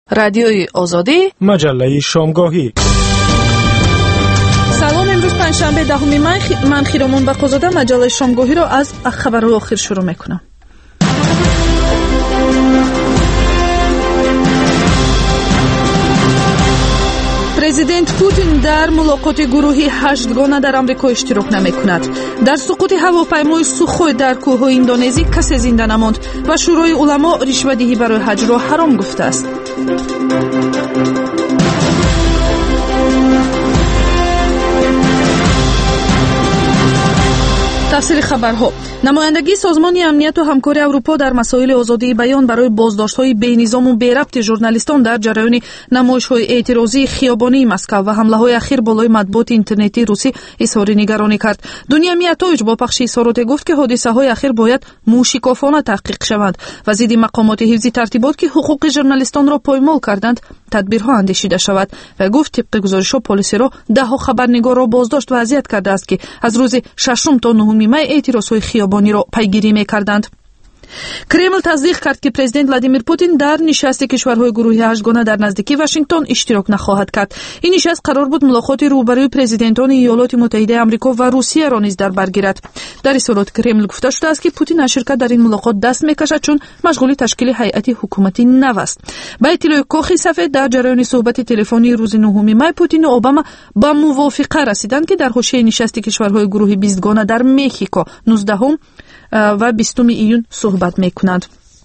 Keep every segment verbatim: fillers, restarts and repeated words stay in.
رادیوی آزادی، مجله شامگاهی. سلام، امروز پنجشنبه دهم می من خیرامون بقازاده مجله شامگاهی را از خبرهای آخر شروع میکنم. پرزیدنت پوتین در ملاقات گروهی هشتگانه در آمریکا اشتراک نمی‌کند. در سقوط هواپیمای سوخوی در کوههای اندونزی کسی زنده نماند و شورای علما رشوه‌دهی برای حج را حرام گفته است. تفصیل خبرها. نمایندگی سازمان امنیت و همکاری اروپا در مسائل آزادی بیان برای بازداشت‌های بی‌نظام و بی‌ربط ژورنالیستان در جریان نمایش‌های اعتراضی خیابانی مسکو و حمله‌های اخیر بالای مطبوعات اینترنتی روسی اظهار نگرانی کرد. دنیا میاتویچ با پخش اظهارات گفت که حادثه‌های اخیر باید موشکافانه تحقیق شوند و ضد مقامات حفظی ترتیبات که حقوق ژورنالیستان را پایمال کردند تدبیرها اندیشیده شود و گفت طبق گزارش‌ها پلیس را ده‌ها خبرنگار را بازداشت و اذیت کرده است که از روز ششم تا نهم می اعتراضهای خیابانی را پیگیری می‌کردند. کرمل تصدیق کرد که پرزیدنت ولادیمیر پوتین در نشست کشورهای گروه هشتگانه در نزدیکی واشنگتن اشتراک نخواهد کرد. این نشست قرار بود ملاقات روبروی پرزیدنتان ایالات متحده آمریکا و روسیه را نیز در بر گیرد. در اظهارات کرمل گفته شده است که پوتین از شرکت در این ملاقات دست می‌کشد چون مشغول تشکیل هیئت حکومتی نو است. با اطلاع کاخ سفید در جریان صحبت تلفنی روز نهم می پوتین و اوباما با موافقه رسیدند که در حاشیه نشست کشورهای گروه بیست گانه در مکزیکو نوزدهم و بیستم ایون صحبت میکنند.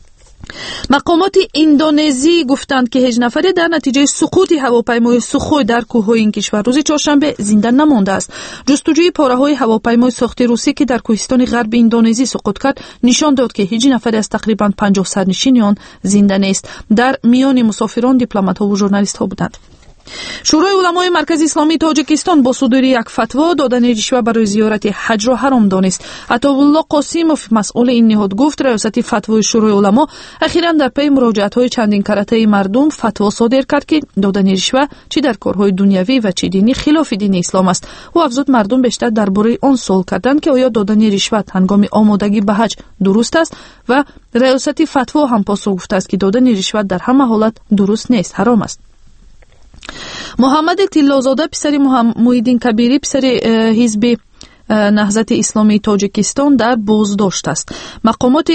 مقامات اندونزی گفتند که هجده نفری در نتیجه سقوط هواپیمای سوخوی در کوههای این کشور روز چهارشنبه زنده نمانده است. جستجوی پاره‌های هواپیمای ساخت روسی که در کوهستان غرب اندونزی سقوط کرد نشان داد که هجده نفری از تقریباً پنجاه سرنشین آن زنده نیست. در میان مسافران دیپلمات‌ها و ژورنالیست‌ها بودند. شورای علمای مرکز اسلامی تاجیکستان با صدور یک فتوا دادن رشوه برای زیارت حج را حرام دانست. عطاالله قاسیموف مسئول این نهاد گفت ریاست فتوای شورای علما اخیراً در پی مراجعت‌های چندین کرته مردم فتوا صادر کرد که دادن رشوه چی در کارهای دنیوی و چی دینی خلاف دین اسلام است. او افزود مردم بیشتر درباره آن سوال کردند که آیا دادن رشوه هنگام آمادگی به حج درست است و ریاست فتوا هم پاسخ گفته است که دادن رشوه در همه حالت درست نیست، حرام است. محمد طلازاده پسر محمدین کبیری پسر حزب نهضت اسلامی تاجیکستان در بازداشت است. مقامات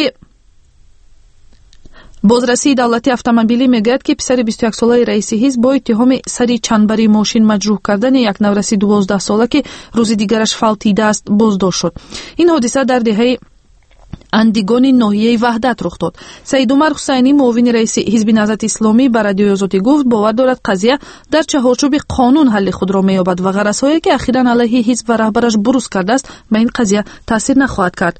بازرسی دولتی اتومبیلی میگوید که پسر بیست و یک ساله رئیس حزب با اتهام سری چندبری ماشین مجروح کردن یک نورسی دوازده ساله که روز دیگرش فلتیده است بازداشت شد. این حادثه در دهه اندیگان ناحیه وحدت رخ داد. سید عمر حسینی معاون رئیس حزب نهضت اسلامی بر رادیوی آزادی گفت باور دارد قضیه در چهارچوب قانون حل خود را می‌یابد و غرض‌هایی که اخیراً علیه حزب و رهبرش بروز کرده است به این قضیه تاثیر نخواهد کرد.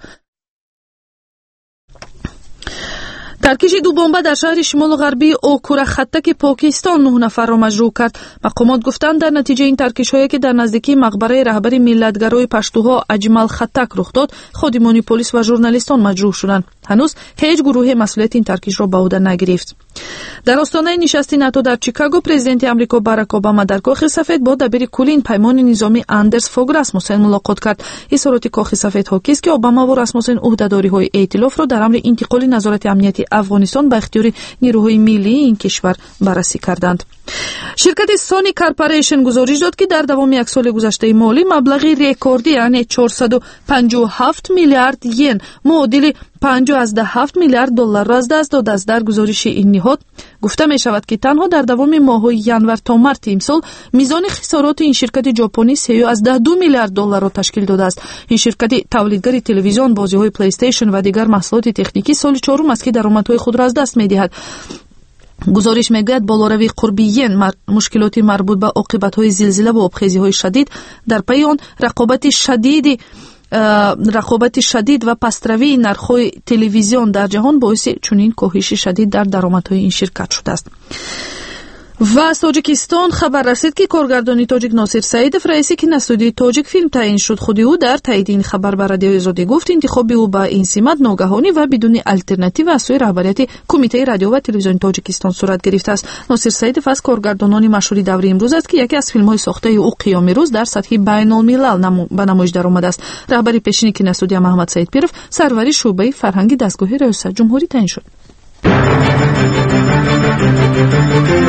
ترکیش دو بمب در شهر شمال غربی اوکورا خطک پاکستان نه نفر را مجروح کرد. مقامات گفتند در نتیجه این ترکش‌هایی که در نزدیکی مقبره رهبر ملت‌گرای پشتوها اجمل خطک رخ داد، خادمان پلیس و ژورنالیستان مجروح شدند. هنوز هیچ گروه مسئولیت این ترکش را به عهده نگرفت. در آستانه نشست ناتو در چیکاگو پرزیدنت آمریکا باراک اوباما در کاخ سفید با دبیر کلی این پیمان نظامی اندرس فوگ راسموسن ملاقات کرد. اظهارات کاخ سفید حاکی است که اوباما و راسموسن عهده‌داری‌های ائتلاف را در امر انتقال نظارت امنیتی افغانستان به اختیار نیروهای ملی این کشور بررسی کردند. شرکت سونی کارپوریشن گزارش داد که در دوام یک سال گذشته مالی مبلغی رکوردی یعنی چهارصد و پنجاه و هفت میلیارد ین معادل پنجاه از ده هفت میلیارد دلار را از دست داده است. در گزارش این نهاد گفته می شود که تنها در دوام ماه‌های ژانویه تا مارس امسال میزان خسارات این شرکت ژاپنی سه از ده دو میلیارد دلار را تشکیل داده است. این شرکت تولیدگر تلویزیون، بازی‌های پلی استیشن و دیگر محصولات تکنیکی سال چهارم است که درآمدهای خود را از دست می‌دهد. گزارش میگوید بالاروی قربی ین مشکلات مربوط به عاقبت‌های زلزله و آبخیزی‌های شدید در پی آن رقابت شدید رقابت شدید و پستروی نرخ‌های تلویزیون در جهان باعث چنین کاهش شدید در درآمدهای این شرکت شده است. و از تاجیکستان خبر رسید که کارگردانی تاجیک ناصر سعیدов رئیسی که استودیوی تاجیک فیلم تعیین شد خود او در تایید این خبر بر رادیوی آزادی گفت انتخاب او با این سمت ناگهانی و بدون آلترناتیو از سوی رهبریت کمیته رادیو و تلویزیون تاجیکستان صورت گرفته است. ناصر سعیدов از کارگردانان مشهور دور امروز است که یکی از فیلم‌های ساخته او قیام روز در سطح بین‌الملل به نمایش درآمده است. رهبری پیشین که استودیو محمد سعید پیرов سروری شعبه فرهنگی دستگاه ریاست جمهوری تعیین شد.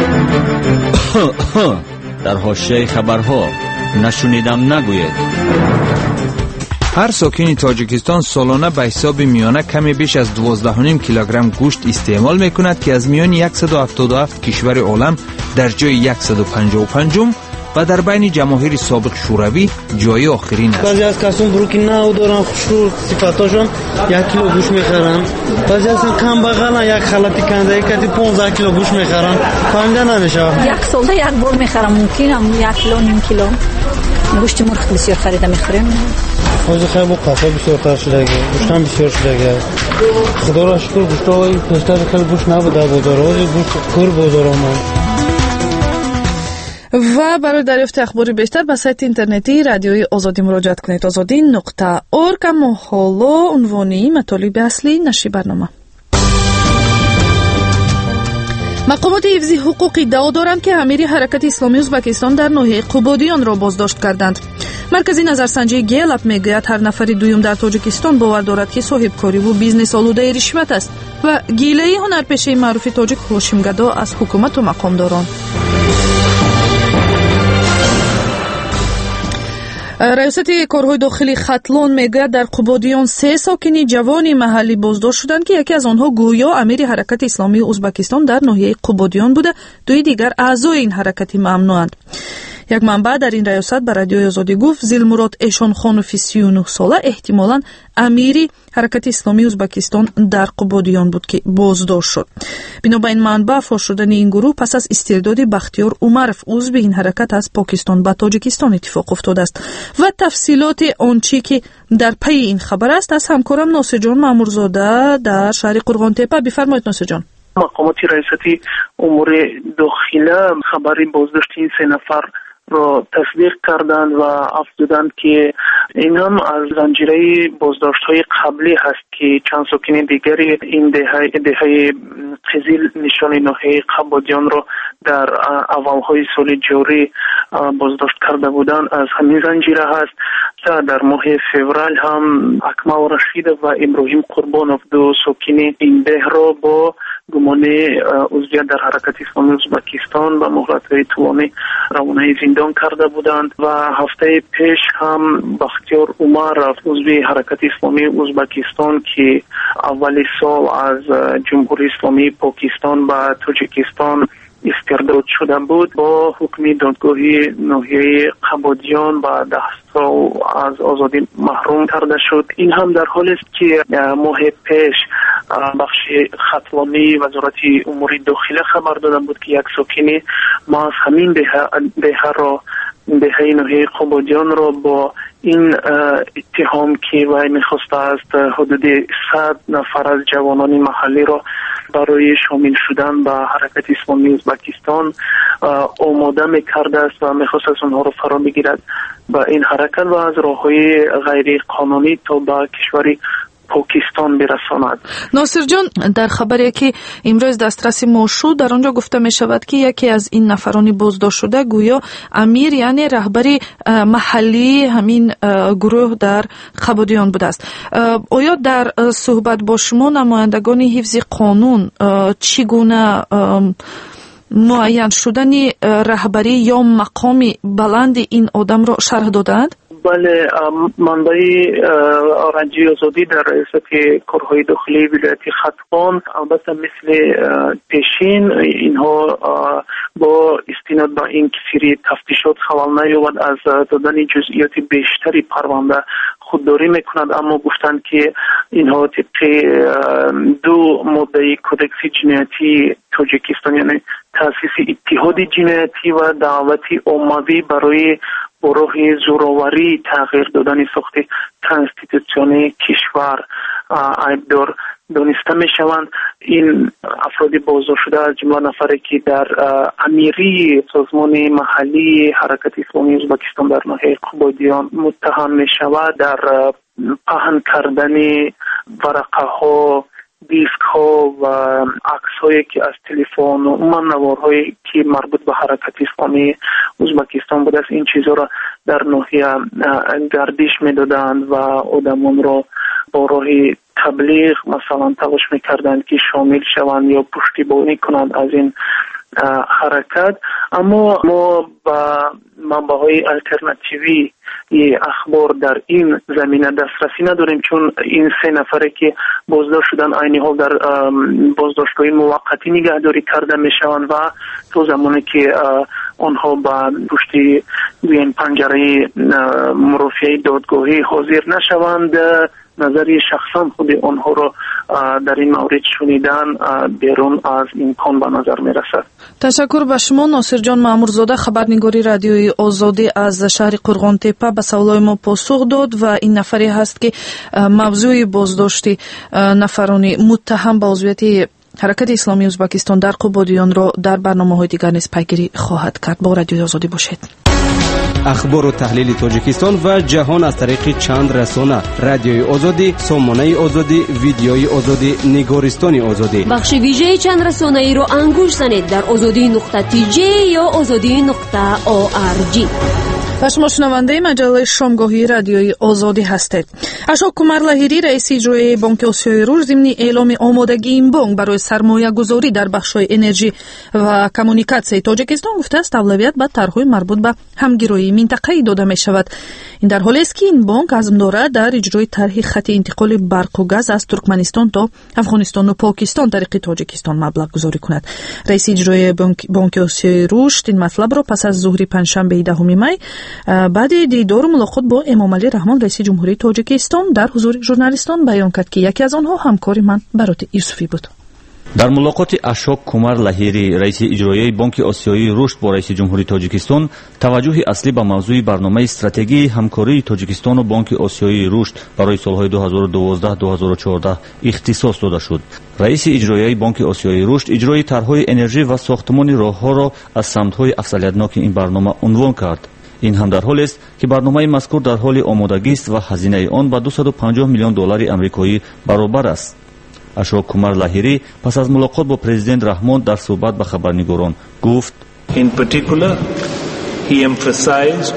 در حاشیه خبرها نشنیدم نگوید. هر ساکن تاجیکستان سالانه به حساب میانه کمی بیش از دوازده و نیم کیلوگرم گوشت استعمال میکند که از میان صد و هفتاد و هفت کشور عالم در جای صد و پنجاه و پنج و در بین جماهیر سابق شوروی جای آخرین است. بعضی از کسان بروکی نه دارن خوشو صفاتاشون یک کیلو گوشت میخرن، بعضی از کم بغلن یک خلطی کنده کتی پانزده کیلو گوشت میخرن، فهمیده نمیشه. یک ساله یک بار میخرم، ممکنم یک کیلو نیم کیلو گوشت مرغ بسیار خریده میخوریم. حاضر خیلی با قصا بسیار تر شده گه، گوشت هم بسیار شده گه. خدا را شکر گوشت های پشتر خیلی گوشت نبوده بازار، حاضر گوشت کور بازار آمد. و برای دریافت اخبار بیشتر به سایت اینترنتی رادیوی آزادی مراجعه کنید. آزادی نقطه اورگ. اما حالا عنوانی مطالب اصلی نشر برنامه. مقامات حفظی حقوق ادعا دارند که امیر حرکت اسلامی ازبکستان در ناحیه قبادیان را بازداشت کردند. مرکزی نظرسنجی گلپ میگوید هر نفر دوم در تاجیکستان باور دارد که صاحب کاری و بیزنس آلوده رشوت است و گیله‌ای هنرپیشه معروف تاجیک هاشم گدا از حکومت و مقامداران. ریاست کارهای داخلی ختلان میگوید در قبادیان سه ساکنی جوانی محلی بازداشت شدند که یکی از آنها گویا امیر حرکت اسلامی ازبکستان در ناحیه قبادیان بوده، دوی دیگر اعضای این حرکتی ممنوعند. یک منبع در این ریاست به رادیوی آزادی گفت زیلمراد ایشان خانوفی سی و نه ساله احتمالاً امیری حرکت اسلامی ازبکستان در قبادیان بود که بازداشت شد. بنابراین منبع فاش شدن این گروه پس از استرداد بختیار عمرف عضو این حرکت از پاکستان به تاجیکستان اتفاق افتاده است. و تفصیلات آنچه که در پی این خبر است از همکارم ناصر جان مامورزاده در شهر قرغان تپه. بفرمایید ناصر جان. مقامات ریاستی امور داخله خبر بازداشت این سه نفر را تصدیق کردند و افزودند که این هم از زنجیره بازداشت‌های قبلی هست که چند ساکن دیگری این دهه دهه قزل نشان ناحیه قبادیان را در اولهای سال جاری بازداشت کرده بودند. از همین زنجیره هست. در ماه فوریه هم اکمل رشید و ابراهیم قربانوف دو ساکن این ده را با گمان عضویت در حرکت اسلامی ازبکستان و مهلت‌های طولانی روانه زندان کرده بودند و هفته پیش هم بختیار عمرف عضو حرکت اسلامی ازبکستان که اول سال از جمهوری اسلامی پاکستان و تاجیکستان استرداد شده بود با حکم دادگاهی ناحیه قبادیان و ده سال از آزادی محروم کرده شد. این هم در حالی است که ماه پیش بخش ختلانی وزارت امور داخله خبر داده بود که یک ساکن ما از همین دهه را دهه ناحیه قبادیان را با این اتهام که وی میخواسته است حدود صد نفر از جوانان محلی را برای شامل شدن به حرکت اسلامی ازبکستان آماده میکرده است و میخواست از اونها را فرا بگیرد به این حرکت و از راههای غیر قانونی تا به کشوری پاکستان برساند. ناصر جان، در خبری که امروز دسترسی ما شد در آنجا گفته می شود که یکی از این نفرانی بازداشت شده گویا امیر یعنی رهبری محلی همین گروه در قبادیان بوده است. آیا در صحبت با شما نمایندگان حفظ قانون چگونه معین شدن رهبری یا مقامی بلند این آدم را شرح دادند؟ بله، منبع رادیوی آزادی در ریاست کارهای داخلی ولایت ختلان البته مثل پیشین اینها با استناد به این سری تفتیشات خلل نیابد از دادن جزئیات بیشتری پرونده خودداری میکنند، اما گفتند که اینها طبق دو ماده کودکس جنایتی تاجیکستان یعنی تأسیس اتحاد جنایتی و دعوت عمومی برای با راه زوراوری تغییر دادن ساخت کنستیتوسیون کشور عیبدار دانسته می شوند. این افراد بازداشت شده از جمله نفری که در امیری سازمان محلی حرکت اسلامی ازبکستان در ناحیه قبادیان متهم می شود در پهن کردن ورقه ها، دیسک ها و عکس هایی که از تلفن و عموما نوارهایی که مربوط به حرکت اسلامی ازبکستان بوده است این چیزها را در ناحیه گردش میدادند و آدمان را با راه تبلیغ مثلا تلاش میکردند که شامل شوند یا پشتیبانی کنند از این حرکت. اما ما با منبع‌های الटरनेटिवی اخبار در این زمینه دسترسی نداریم، چون این سه نفره که بازداشت شدن عین حال در بازداشتگاه موقتی نگهداری کرده میشوند و تو زمانی که آنها با پشت گوین پنجره مرافعه دادگاهی حاضر نشوند، نظری شخصا خود آنها را در این مورد شنیدن بیرون از امکان به نظر می رسد. تشکر به شما ناصر جان مامورزاده، خبرنگاری رادیوی آزادی از شهر قرغان تپه به سوالای ما پاسخ داد و این نفری هست که موضوع بازداشت نفران متهم به عضویت حرکت اسلامی ازبکستان در قبادیان را در برنامه‌های دیگر نیز پیگیری خواهد کرد. با رادیوی آزادی باشید. اخبار و تحلیل تاجیکستان و جهان از طریق چند رسانه: رادیوی آزادی، سامانه آزادی، ویدیوی آزادی، نگارستان آزادی. بخش ویژه چند رسانه ای را انگوش زنید در آزادی نقطه تی جی یا آزادی نقطه او آر جی. و شما شنونده مجله شامگاهی رادیوی آزادی هستید. اشوک کمار لاهیری رئیس اجرایی بانک آسیای رشد ضمن اعلام آمادگی این بانک برای سرمایه گذاری در بخش‌های انرژی و کمونیکاسیون تاجیکستان گفته است اولویت به طرح‌های مربوط به همگرایی منطقه‌ای داده می شود. این در حالی است که این بانک عزم دارد در اجرای طرح خط انتقال برق و گاز از ترکمنستان تا افغانستان و پاکستان طریق تاجیکستان مبلغ گذاری کند. رئیس اجرایی بانک بانک آسیای رشد این مطلب را پس از ظهر پنجشنبه دهم می بعد دیدار و ملاقات با امامعلی رحمان رئیس جمهوری تاجیکستان در حضور ژورنالیستان بیان کرد که یکی از آنها همکاری من برات یوسفی بود. در ملاقات اشوک کمار لاهیری رئیس اجرایی بانک آسیایی رشد با رئیس جمهوری تاجیکستان توجه اصلی به موضوع برنامه استراتژی همکاری تاجیکستان و بانک آسیایی رشد برای سالهای دو هزار و دوازده تا دو هزار و چهارده اختصاص داده شد. رئیس اجرایی بانک آسیایی رشد اجرای طرح‌های انرژی و ساختمان راه‌ها را از سمت‌های افضلیتناک این برنامه عنوان کرد. این هم در حالی است که برنامه مذکور در حال آمادگی است و هزینه آن با دویست و پنجاه میلیون دلار آمریکایی برابر است. اشوک کمار لاهیری پس از ملاقات با پرزیدنت رحمان در صحبت با خبرنگاران گفت: In particular, he emphasized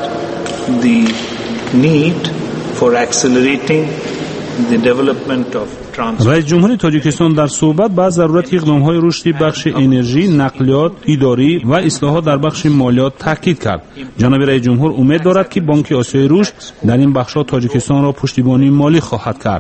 the need for accelerating the development of رئیس جمهوری تاجیکستان در صحبت با ضرورت اقدام‌های رشدی بخش انرژی، نقلیات، اداری و اصلاحات در بخش مالیات تاکید کرد. جناب رئیس جمهور امید دارد که بانک آسیای رشد در این بخش‌ها تاجیکستان را پشتیبانی مالی خواهد کرد.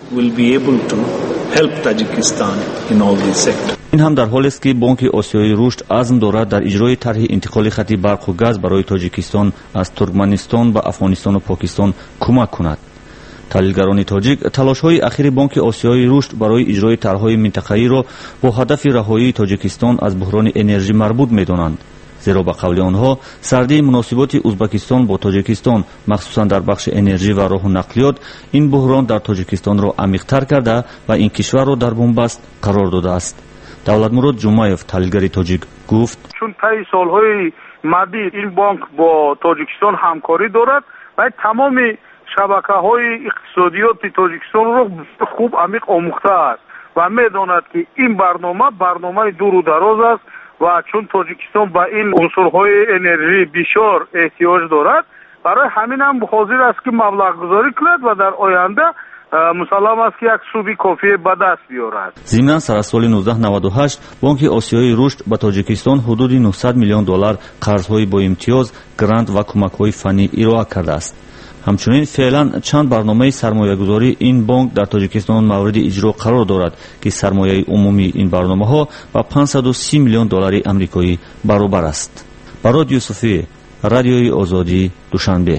این هم در حالی است که بانک آسیای رشد عزم دارد در اجرای طرح انتقال خط برق و گاز برای تاجیکستان از ترکمنستان به افغانستان و پاکستان کمک کند. تحلیلگران تاجیک تلاش‌های اخیر بانک آسیای رشد برای اجرای طرح‌های منطقه‌ای را با هدف رهایی تاجیکستان از بحران انرژی مربوط می‌دانند. زیرا به قول آنها سردی مناسبات ازبکستان با تاجیکستان مخصوصا در بخش انرژی و راه و نقلیات این بحران در تاجیکستان را عمیق‌تر کرده و این کشور را در بنبست قرار داده است. دولتمراد جمعیف تحلیلگر تاجیک گفت: چون طی سال‌های مدید این بانک با تاجیکستان همکاری دارد و تمام شبکه‌های اقتصادیات تاجیکستان را خوب عمیق آموخته است و می‌داند که این برنامه برنامه دور و دراز است و چون تاجیکستان با این عنصرهای انرژی بسیار احتیاج دارد، برای همین هم حاضر است که مبلغ گذاری کند و در آینده مسلم است که یک سودی کافی به دست بیارد. ضمناً سر از سال نوزده نود و هشت بانک آسیای رشد به تاجیکستان حدود نهصد میلیون دلار قرض‌های با امتیاز، گرانت و کمک‌های فنی ارائه کرده است. همچنین فعلا چند برنامه سرمایه‌گذاری این بانک در تاجیکستان مورد اجرا قرار دارد که سرمایه عمومی این برنامه‌ها با پانصد و سی میلیون دلار آمریکایی برابر است. برای یوسفی، رادیوی آزادی، دوشنبه.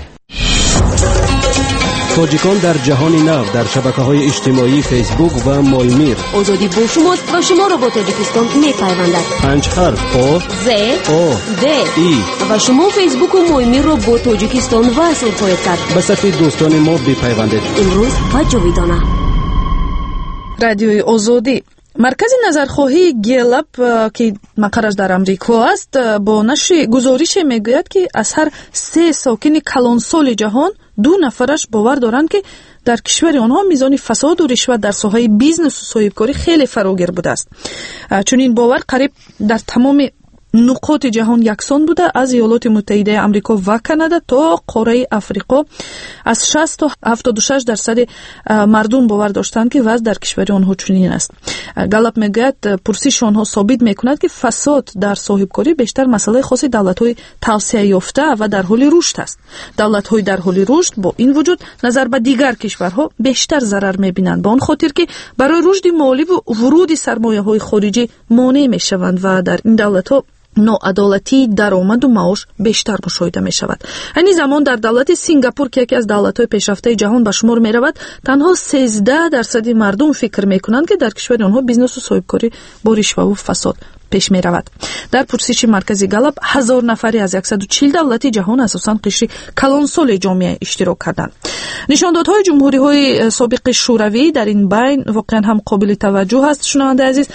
تاجیکان در جهان نو در شبکه‌های اجتماعی فیسبوک و مالمیر. آزادی با شماست و شما را با تاجیکستان می‌پیوندد. پنج حرف آ ز آ د ای و شما فیسبوک و مالمیر را با تاجیکستان وصل خواهید کرد. به صفحه دوستان ما بپیوندید. امروز و جاویدانه. رادیوی آزادی. مرکز نظرخواهی گیلاب که مقرش در امریکا است با نشر گزارش میگوید که از هر سه ساکن کلانسال جهان دو نفرش باور دارند که در کشور آنها میزان فساد و رشوت در ساحه بیزنس و صاحبکاری خیلی فراگیر بوده است. چون این باور قریب در تمام нуқоти ҷаҳон яксон буда, аз иёлоти муттаҳидаи амрико ва канада то қораи африқо аз шаст то ҳафтоду шаш дарсади мардум бовар доштанд ки вазъ дар кишвари онҳо чунин аст. галап мегӯяд пурсиши онҳо собит мекунад ки фасод дар соҳибкорӣ бештар масъалаи хоси давлатҳои тавсеяёфта ва дар ҳоли рушд аст. давлатҳои дар ҳоли рушд бо ин вуҷуд назар ба дигар кишварҳо бештар зарар мебинанд, ба он хотир ки барои рушди моливу вуруди сармояҳои хориҷӣ монеъ мешаванд ва дар ин давлатҳо ноадолатии даромаду маош бештар мушоҳида мешавад. айни замон дар давлати Сингапур ки яке аз давлатҳои пешрафтаи ҷаҳон ба шумор меравад, танҳо сенздаҳ дарсади мардум фикр мекунанд ки дар кишвари онҳо бизнесу соҳибкорӣ бо ришваву фасод пеш меравад. дар пурсиши маркази Галап ҳазор нафаре аз яксаду чил давлати ҷаҳон асосан қишри калонсоли ҷомеа иштирок карданд. нишондодҳои ҷумҳуриҳои собиқи шӯравӣ дар ин байн воқеан ҳам қобили таваҷҷӯҳ аст. шунавандаи азиз,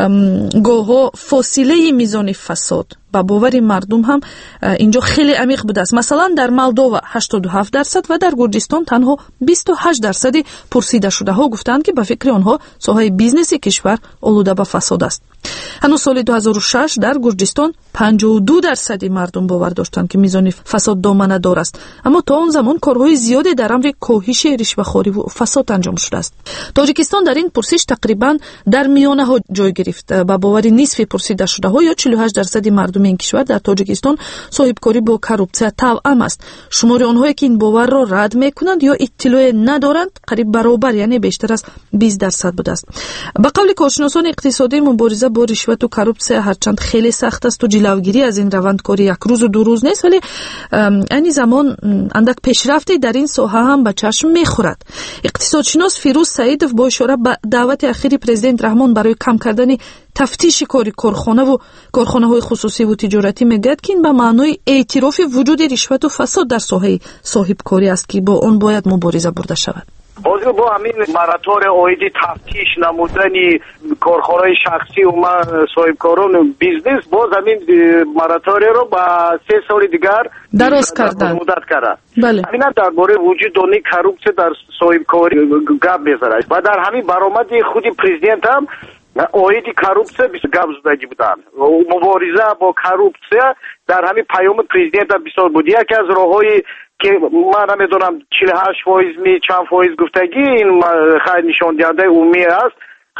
гоҳҳо фосилаи мизони фасод ба бовари мардум ҳам инҷо хеле амиқ будааст. масалан дар Молдова ҳаштоду ҳафт дарсад ва дар Гурҷистон танҳо бисту ҳашт дарсади пурсидашудаҳо гуфтанд ки ба фикри онҳо соҳаи бизнеси кишвар олуда ба фасод аст. ҳанӯз соли дуҳазору шаш дар Гурҷистон панҷоҳу ду дарсади мардум бовар доштанд ки мизони фасод доманадор аст, аммо то он замон корҳои зиёде дар амри коҳиши ришвахориву фасод анҷом шудааст. тоҷикистон дар ин пурсиш тақрибан дар миёнаҳо ҷой гирифт. ба бовари нисфи пурсидашудаҳо ё чилу ҳашт дарсади мардуми ин кишвар дар тоҷикистон соҳибкорӣ бо коррупсия тавъам аст. шумори онҳое ки ин боварро рад мекунанд ё иттилоъе надоранд қариб баробар, яъне бештар аз бист дарсад будааст. ба қавли коршиносони иқтисодӣ, мубориза бо ришвату коррупсия ҳарчанд хеле сахт асту ҷилавгирӣ аз ин раванд кори якрӯзу дурӯз нест, вале айни замон андак пешрафте дар ин соҳа ҳам ба чашм мехӯрад. иқтисодшинос Фирӯз Саидов бо ишора ба даъвати ахири президент Раҳмон барои кам кардани тафтиши кори корхонаву корхонаҳои хусусиву тиҷоратӣ мегӯяд ки ин ба маънои эътирофи вуҷуди ришвату фасод дар соҳаи соҳибкорӣ аст ки бо он бояд мубориза бурда шавад. ҳозир бо ҳамин маратори оиди тафтиш намудани корхонаҳои шахсӣ ва соҳибкорон бизнес, боз ҳамин мараториро ба се соли дигар дароз кардан муддат карда. бале ҳамина дар бораи вуҷудони коррупсия дар соҳибкорӣ гап мезанад ва дар ҳамин баромади худи президент ҳам оиди коррупсия гап зудагӣ буданд. мубориза бо коррупсия дар ҳамин паёми президента бисёр буд. яке аз роҳҳои که من نمیدونم چهل و هشت فایز می چند فایز گفتگی این خیلی نشان دهنده عمومی است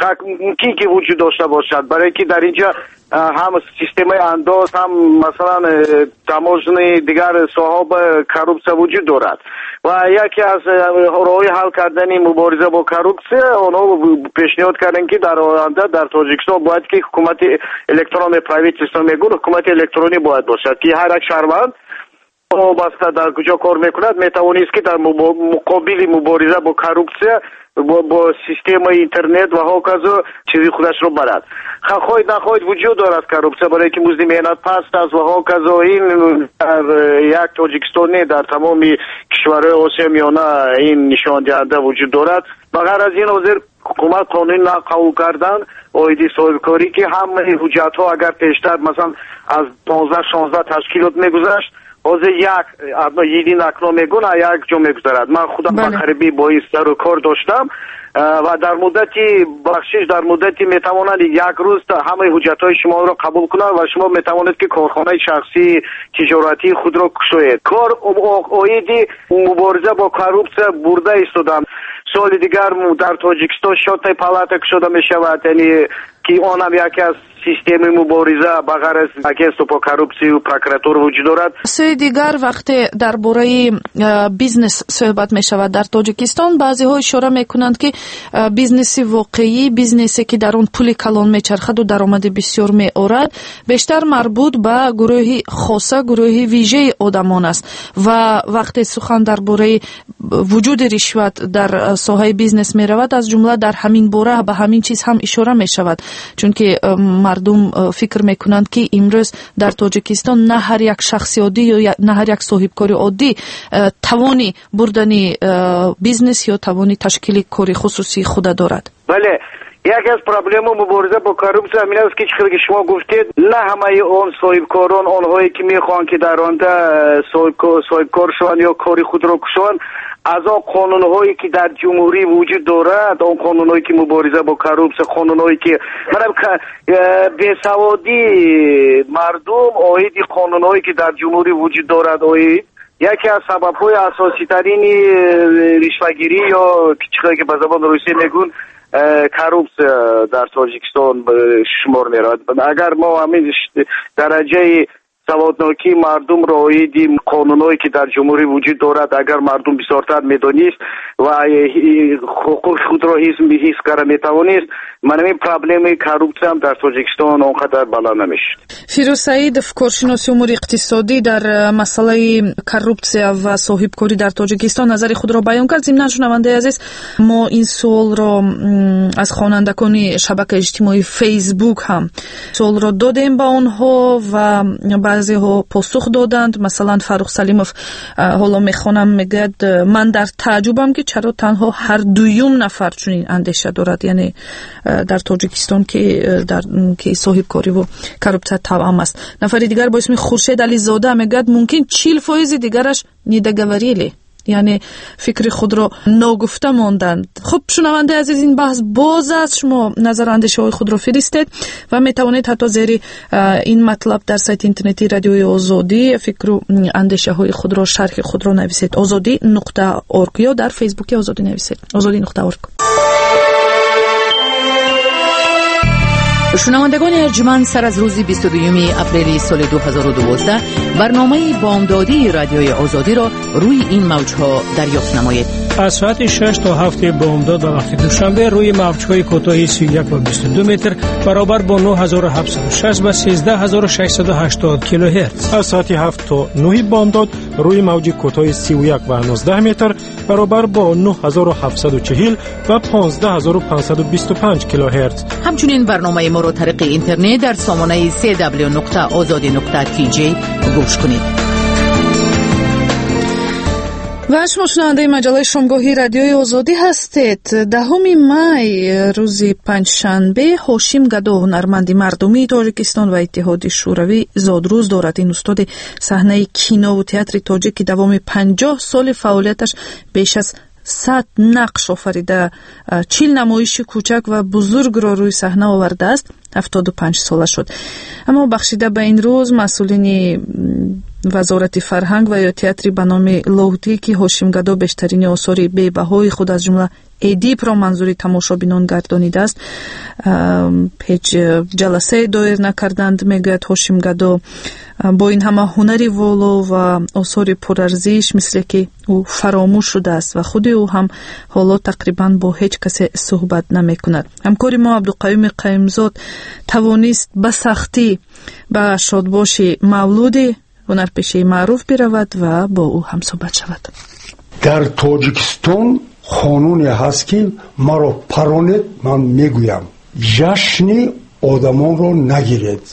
ممکن که وجود داشته باشد، برای که در اینجا هم سیستم انداز هم مثلا تماشای دیگر صاحب کروپسیا وجود دارد و یکی از راه‌های حل کردن مبارزه با کروپسیا آنها پیشنهاد کردن که در آینده در تاجیکستان باید که حکومت الکترونی پرایوت سیستم میگن حکومت الکترونی باید باشد که هر یک شهروند وابسته در کجا کار میکند میتوانست که در مقابل مبارزه با کروپسیا با, با سیستم اینترنت و هاکازو چیزی خودش رو برد. خواهید نخواهید وجود دارد کروپسیا، برای که مزد مهنت پست است و هاکازو این در یک تاجیکستانی در تمام کشورهای آسیا میانه این نشان دهنده وجود دارد. بغیر از این حاضر حکومت قانون قبول کردن اویدی صاحبکاری که همه حجت ها اگر پیشتر مثلا از پانزده شانزده تشکیلات میگذشت حاضر یک یدی نکنو میگون یک جا میگذارد. من خودم با قریبی با این سر و کار داشتم و در مدتی بخشش در مدتی میتوانند یک روز همه حجت های شما را قبول کنند و شما میتوانید که کارخانه شخصی تجارتی خود را کشوید. کار اویدی مبارزه با کروپسیا برده ایستادم. سال دیگر در تاجیکستان شات پالاتا کشوده میشود، یعنی که آنم یکی از سیستم مبارزه بغیر از اگست با коррупсия و прокуратура وجود دارد. سوی دیگر وقتی درباره بیزنس صحبت می شود در تاجیکستان، بعضی ها اشاره میکنند که بیزنس واقعی، بیزنسی که در اون پول کلان میچرخد و درآمد بسیار می آورد، بیشتر مربوط به گروه خاصه، گروه ویژه آدمان است و وقتی سخن درباره وجود رشوت در ساحه بیزنس می رود، از جمله در همین باره به همین چیز هم اشاره می شود، چون که مردم فکر میکنند که امروز در تاجیکستان نه هر یک شخص عادی یا نه هر یک صاحبکار عادی توانی بردن بیزنس یا توانی تشکیل کاری خصوصی خود دارد. بله، یکی از پرابلم مبارزه با کروپسیا همین است که چیزی که شما گفتید، نه همه اون صاحبکاران آنهایی که میخوان که در آنده صاحبکار شوند یا کاری خود را کشوند از آن قانون‌هایی که در جمهوری وجود دارد، اون قانون‌هایی که مبارزه با کروپسیون، قانون‌هایی که منم بیسوادی مردم اوید قانون‌هایی که در جمهوری وجود دارد اوید یکی از سبب‌های اساسی ترین رشوه‌گیری یا چیزی که به زبان روسی میگن کروپسیون در تاجیکستان شمار می‌رود. اگر ما همین درجه سوادناکی مردم را اویدیم قانونایی که در جمهوری وجود دارد اگر مردم بسیارتر میدانست و حقوق خود را حس حس کرده میتوانست من این پرابلم کروپسیون در تاجیکستان اونقدر بالا نمیشه. فیروز سعید، کارشناسی امور اقتصادی در مسئله کروپسیا و صاحبکاری در تاجیکستان نظر خود را بیان کرد. ضمن شنونده عزیز، ما این سوال را از خوانندگان شبکه اجتماعی فیسبوک هم سوال را دادیم با آنها و بعضی ها پاسخ دادند. مثلا فاروق سلیموف حالا میخوانم میگد من در تعجبم که چرا تنها هر دویم نفر چنین اندیشه دارد، یعنی در تاجیکستان که در که صاحب کاری و کروپسیا توام است. نفر دیگر با اسم خورشید علی زاده میگد ممکن چهل فایز دیگرش نیدگوریلی، یعنی فکر خود را ناگفته ماندند. خب شنونده عزیز، این بحث باز است، شما نظر اندیشه های خود را فرستید و می توانید حتی زیر این مطلب در سایت اینترنتی رادیوی آزادی فکر و اندیشه های خود را شرح خود را نویسید آزادی نقطه اورگ یا در فیسبوک آزادی نویسید آزادی نقطه اورگ. شنوندگان ارجمند، سر از روز بیست و دوم اپریل سال دو هزار و دوازده برنامه بامدادی رادیوی آزادی را روی این موجها دریافت نمایید. از ساعت شش تا هفت بامداد و وقت دوشنبه روی موجهای کوتاه سی و یک و بیست و دو متر برابر با نه هزار و هفتصد و شصت و سیزده هزار و ششصد و هشتاد کیلوهرتز. از ساعت هفت تا نه بامداد روی موج کوتاه سی و یک و نوزده متر برابر با نه هزار و هفتصد و چهل و پانزده هزار و پانصد و بیست و پنج کیلوهرتز. همچنین برنامه ما را طریق اینترنت در سامانه دبلیو دبلیو دبلیو نقطه آزادی نقطه تی جی گوش کنید. و شما شنونده مجله شامگاهی رادیوی آزادی هستید. دهم می روز پنجشنبه هاشم گدو، هنرمند مردمی تاجیکستان و اتحاد شوروی زادروز دارد. این استاد صحنه کینو و تئاتر تاجیک که دوام پنجاه سال فعالیتش بیش از صد نقش آفریده، چهل نمایش کوچک و بزرگ را روی صحنه آورده است. هفتاد و پنج ساله شد. اما بخشیده به این روز مسئولین وزارت فرهنگ و یا تئاتری به نام لاهوتی که هاشم گدو بیشترین آثار بی‌بهای خود از جمله ادیپ را منظوری تماشابینان گردانیده است هیچ جلسه دایر نکردند. میگوید هاشم گدو با این همه هنری والا و آثار پرارزش مثل که او فراموش شده است و خود او هم حالا تقریبا با هیچ کسی صحبت نمی کند. همکاری ما عبدالقیوم قیمزاد توانست به سختی به شادباش مولودی هنرپیشه معروف برود و با او هم صحبت شود. در تاجیکستان قانونی هست که مرا پرانید، من میگویم جشن آدمان رو نگیرید،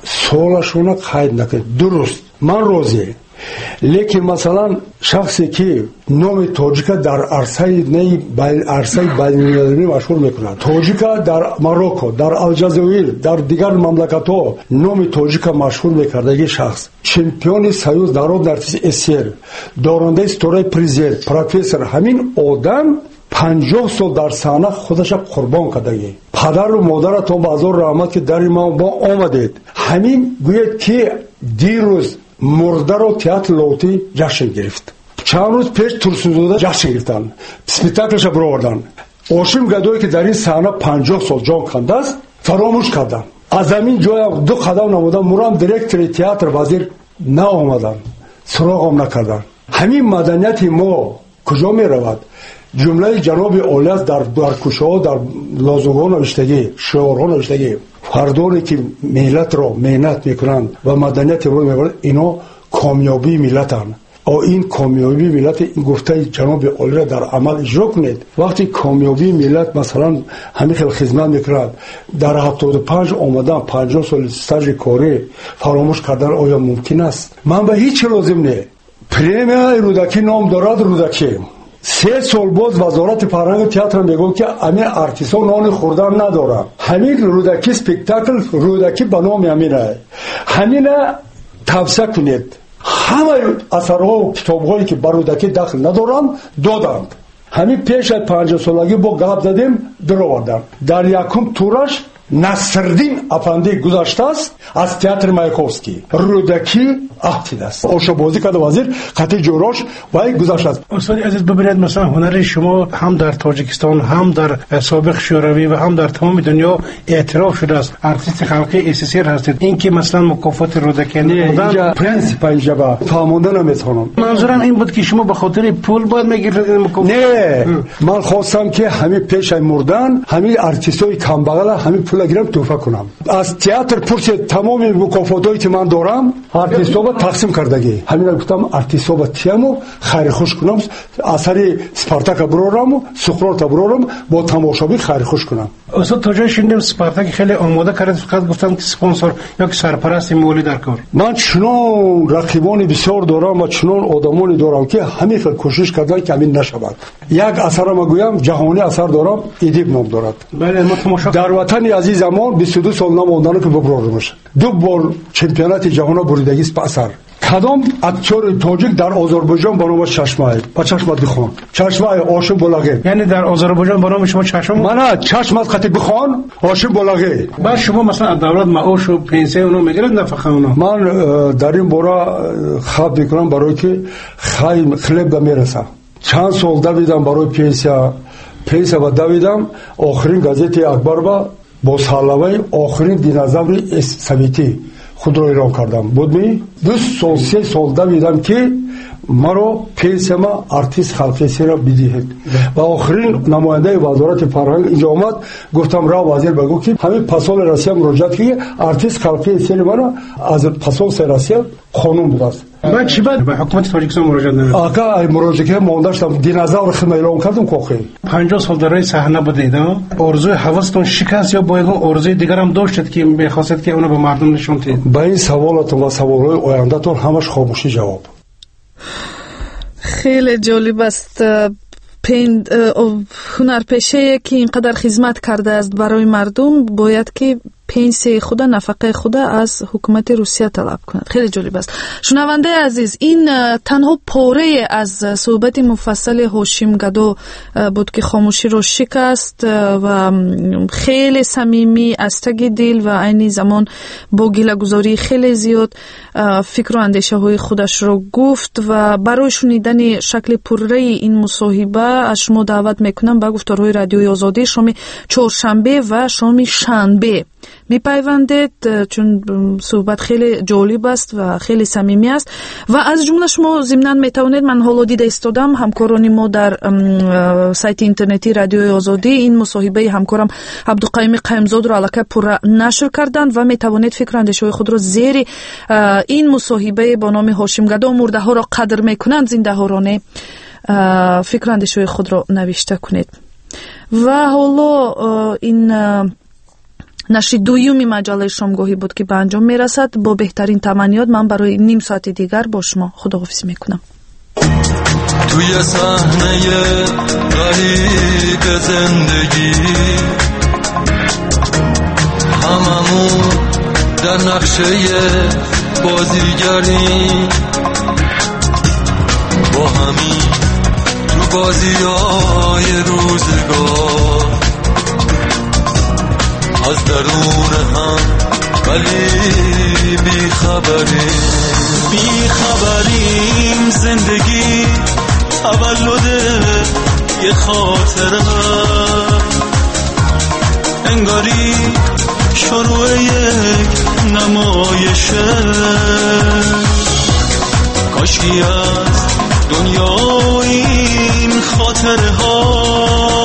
سالشون قید نکنید. درست، من راضی، لیکن مثلا شخصی که نام تاجیکا در عرصه نه عرصه بین‌المللی مشهور میکنند، تاجیکا در مراکو، در الجزایر، در دیگر مملکت‌ها نام تاجیکا مشهور میکردگی شخص چمپیون سیوز نارود ارتیست اسیر، دارنده استوره پرزیدنت، پروفسور، همین آدم پنجاه سال در صحنه خودش قربان کردگی. پدر و مادر تا بازار رحمت که در ما با آمدید. همین گوید که دیروز مرده رو تئاتر لاهوتی جشن گرفت. چند روز پیش ترسوزاده جشن گرفتن. اسپکتاکلش بردن. هاشم گدویی که در این صحنه پنجاه سال جان کنده است فراموش کردن. از همین جای دو قدم نمودن، مرام دایرکتور تئاتر وزیر نه آمدن، سراغ هم نکردن. همین مدنیت ما کجا می رود؟ جمله جناب اولیاس در در کوچه‌ها، در لازوگان نوشتگی، شعارها نوشتگی، فردانی که ملت را مهنت میکنند و مدنیت رو میبرند، اینا کامیابی ملتن. او این کامیابی ملت، این گفته جناب اولی در عمل اجرا کنید. وقتی کامیابی ملت مثلا همین خیلی خدمت میکرد، در هفتاد و پنج آمدن پنجاه سال استاژ کاری فراموش کردن آیا ممکن است؟ من به هیچ لازم نه. پرمیر رودکی نام دارد، رودکی سه سال باز وزارت فرهنگ و تئاتر میگه که همین ارتیستا نان خوردن نداره. همین رودکی اسپکتاکل رودکی به نام همینه. همینه توصیه کنید. همه اثرها و کتابهایی که برودکی دخل ندارند دادند. همین پیش از پنجاه سالگی با گپ زدیم در آوردن. در یکم تورش نصرالدین افندی گذشته است از تئاتر مایاکوفسکی، رودکی احتید است، آشو بازی کرده وزیر خطی جوراش و گذشته است. استاد عزیز ببینید مثلا هنر شما هم در تاجیکستان هم در سابق شوروی و هم در تمام دنیا اعتراف شده است. ارتیست خلقی اسیسیر هستید. این که مثلا مکافات رودکی بودن پرنسیپ اینجا با فهموندن نمیتونم. منظورم این بود که شما به خاطر پول باید میگیرید مکافات. نه من خواستم که همین پیش از مردن همین ارتیستای کم بغل همین پول گیرم توفه کنم. از تئاتر پرسید تمام مکافاتایی که من دارم ارتیستا با تقسیم کردگی. همین رو گفتم ارتیستا با تیمو خیر خوش کنم، اثر اسپارتاک برورم و سقراط برورم با تماشابین خیر خوش کنم. استاد تا جای شنیدم اسپارتاک خیلی آماده کرد، فقط گفتم که اسپانسر یا که سرپرست مولی در کار. من چنان رقیبان بسیار دارم و چنان آدمانی دارم که همین خیلی کوشش کردن که همین نشود. یک اثر ما گویم جهانی اثر دارم، ادیب نام دارد. بله ما تماشا در وطن عزیز زمان بیست و دو سال نماندن که ببرارمش. دو بار چمپیونات جهان بریدگی است اثر. کدام اکتور تاجیک در آذربایجان با نام چشمه با چشمت بخوان چشمه آشم بلاغه، یعنی در آذربایجان با نام شما چشم من چشمت خطی بخوان آشم بلاغه. بعد شما مثلا دولت معاش و پنسیون اونو میگیرید نفقه اونو؟ من در این باره خواب میکنم برای که خیلی خلب میرسه. چند سال دویدم برای پنسیا پنسیا و دویدم. آخرین گازت اکبر با با سالوی آخرین دینازور سویتی خود رو ایران کردم بود می دو سال سه سال دویدم که مرا پیسما ارتیست خلقی سیرا بدهید و آخرین نماینده وزارت فرهنگ اینجا آمد. گفتم را وزیر بگو که همین پاسول روسیه مراجعت که ارتیست خلقی سیر مرا از پاسول روسیه قانون بود است. بعد چی بعد به حکومت تاجیکستان مراجعت نمی‌کنم؟ آقا مراجعه که مونداشتم دینازور خدمت اعلام کردم کوخی. پنجاه سال در صحنه بودید ها؟ آرزوی حواستون شکست یا باید آرزوی دیگر هم داشتید که می‌خواستید که اونو به مردم نشون بدید؟ با این سوالاتون و سوال‌های آینده‌تون همش خاموشی جواب. خیلی جالب است. پند هنرپیشه که اینقدر خدمت کرده است برای مردم باید که پنسیه خود نفقه خود از حکومت روسیه طلب کند. خیلی جالب است. شنونده عزیز، این تنها پاره از صحبت مفصل هاشم گدو بود که خاموشی رو شکست و خیلی صمیمی از تگ دل و عین زمان با گله‌گذاری خیلی زیاد فکر و اندیشه های خودش رو گفت و برای شنیدن شکل پرره این مصاحبه از شما دعوت میکنم به گفتارهای رادیوی آزادی شام چهارشنبه و شام شنبه بیپیوندید، چون صحبت خیلی جالب است و خیلی صمیمی است و از جمله شما ضمناً میتوانید، من حالا دیده استادم همکارانی ما در سایت اینترنتی رادیوی آزادی این مصاحبه همکارم عبدالقیوم قیمزاد را الکی پر نشر کردند و میتوانید فکر اندیشه خود را زیر این مصاحبه با نام هاشم گدو مرده ها را قدر میکنند زنده ها رانه فکر اندیشه خود را نوشته کنید. و حالا این نشر دویومی مجله شامگاهی بود که به انجام میرسد. با بهترین تمنیات من برای نیم ساعت دیگر با شما خداحافظی میکنم. توی صحنه غریب زندگی هممون در نقشه بازیگری با همین تو بازی‌های روزگار از درون هم ولی بی خبریم بی خبریم زندگی تولد یه خاطره انگاری شروع یک نمایشه کاشکی از دنیا این خاطره ها